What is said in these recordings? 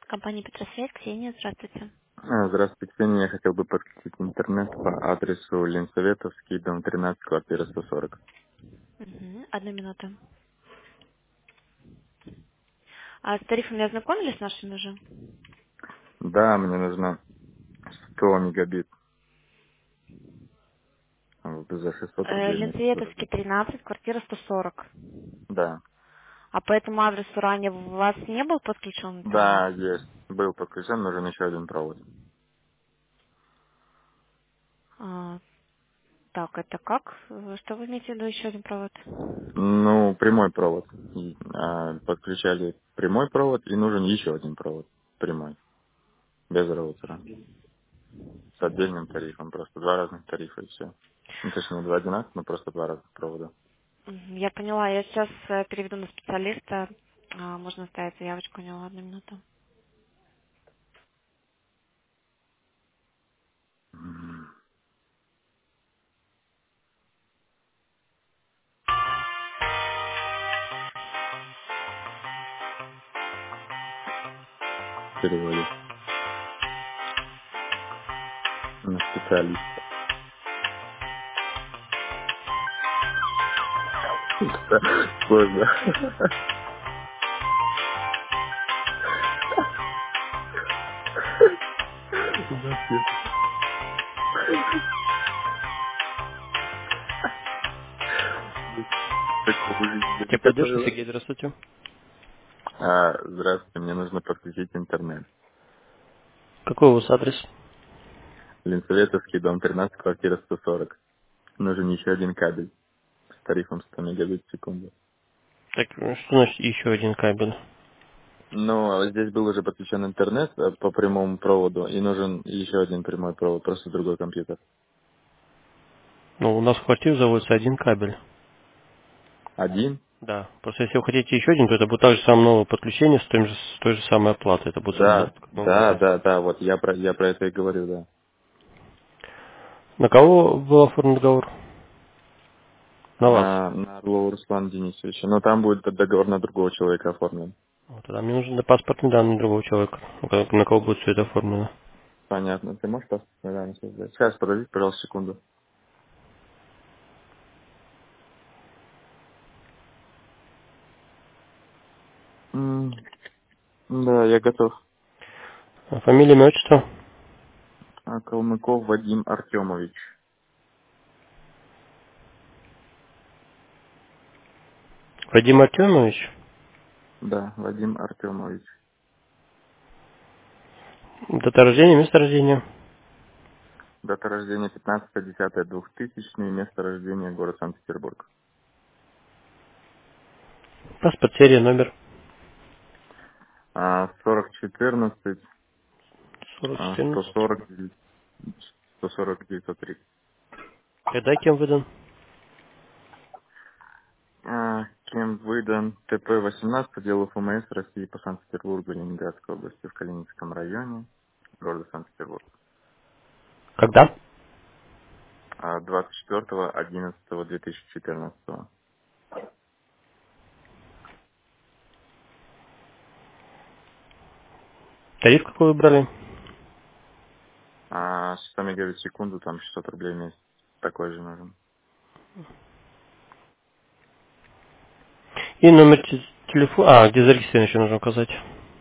Компания Петросвет, Ксения, здравствуйте. Здравствуйте, Ксения. Я хотел бы подключить интернет по адресу Ленсоветовский, дом 13, квартира 140. Одну минуту. А с тарифами ознакомились с нашими уже? Да, мне нужно 100 мегабит за 600 рублей в месяц Ленсоветовский, выразить. 13, квартира 140. Да. А по этому адресу ранее у вас не был подключен интернет? Да, есть. Был подключен, нужен еще один провод. А, так, это как? Что вы имеете в виду еще один провод? Ну, прямой провод. Подключали прямой провод и нужен еще один провод. Прямой. Без роутера. С отдельным тарифом. Просто два разных тарифа и все. Ну, точнее, два одинаковых, но просто два разных провода. Я поняла, я сейчас переведу на специалиста. Можно оставить заявочку у него, одну минуту. Переводит на специалиста. Сложно. У нас нет такого в жизни не Техподдержка, готовила. Сергей, здравствуйте. Здравствуйте, мне нужно подключить интернет. Какой у вас адрес? Ленсоветовский, дом 13, квартира 140. Нужен еще один кабель с тарифом 100 мегабит в секунду. Так, что значит еще один кабель? Ну, а здесь был уже подключен интернет по прямому проводу, и нужен еще один прямой провод, просто другой компьютер. Ну, у нас в квартире заводится один кабель. Один? Да. Просто если вы хотите еще один, то это будет также самое новое подключение с той же самой оплатой. Это будет Да, как мы да, говорили. да, да, вот я про это и говорю, да. На кого был оформлен договор? На вас. На Орлова Руслана Денисовича. Но там будет договор на другого человека оформлен. Вот, тогда мне нужны паспортные данные другого человека. На кого будет все это оформлено? Понятно. Ты можешь просто наверное, создать? Сейчас, подожди, пожалуйста, секунду. М, Да, я готов. Фамилия, имя, отчество? Калмыков Вадим Артемович. Вадим Артемович. Да, Вадим Артемович. Дата рождения, место рождения. Дата рождения 15.10.2000, место рождения город Санкт-Петербург. Паспорт, серия, номер. 4014, 4014. 140, 140, 930. Когда и кем выдан? Кем выдан ТП-18 по делу ФМС России по Санкт-Петербургу, Ленинградской области, в Калининском районе, города Санкт-Петербург. Когда? 24.11.2014. Тариф какой выбрали? 100 мегабит в секунду, там 600 рублей в месяц. Такой же нужен. И номер телефона. Где зарегистрирован еще нужно указать.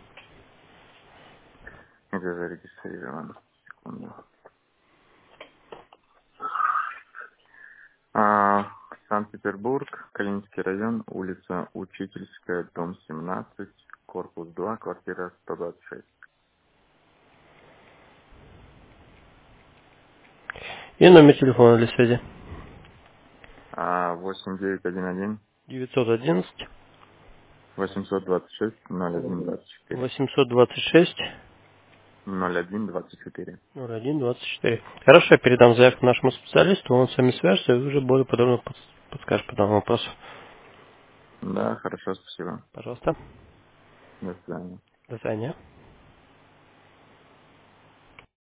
Где зарегистрирован? Секунду. Санкт-Петербург, Калининский район, улица Учительская, дом 17, корпус 2, квартира 126. И номер телефона для связи. 8911 911 826 0124. 826 0124. 0124. Хорошо, я передам заявку нашему специалисту, он с вами свяжется и уже более подробно подскажет по данному вопросу. Да, хорошо, спасибо. Пожалуйста. До свидания. До свидания.